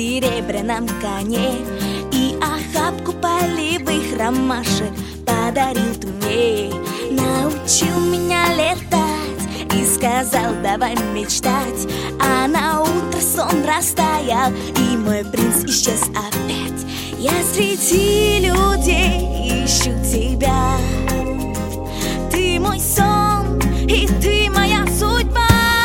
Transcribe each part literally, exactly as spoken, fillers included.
серебряном коне и охапку полевых ромашек подарил ты мне. Научил меня летать и сказал: давай мечтать. А на утро сон растаял, и мой принц исчез опять. Я среди людей ищу тебя. Ты мой сон, и ты моя судьба.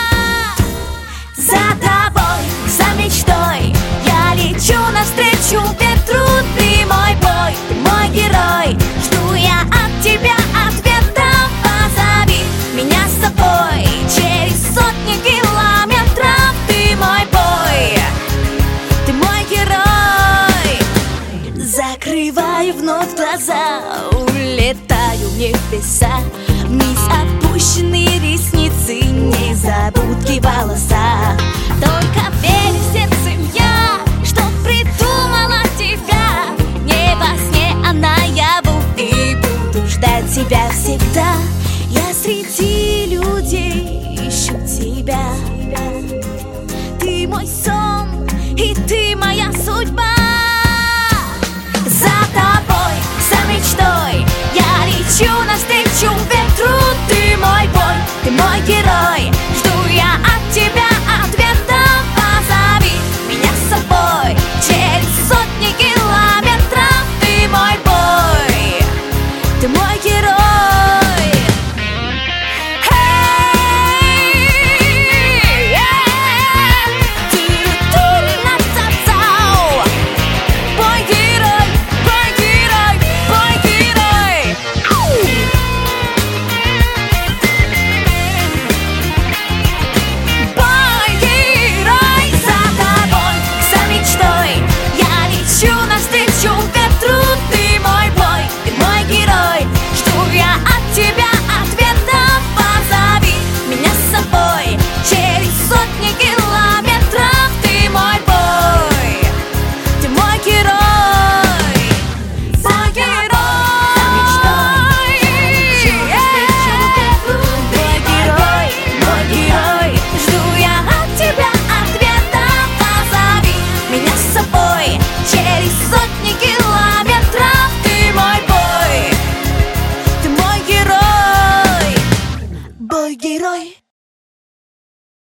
За тобой, за мечтой я лечу навстречу ветру. Ты мой бой, ты мой герой. Жду я от тебя ответа. Позови меня с собой через сотни километров. Ты мой бой, ты мой герой. Закрываю вновь глаза, улетаю в небеса. Вниз опущенные ресницы, незабудки волоса.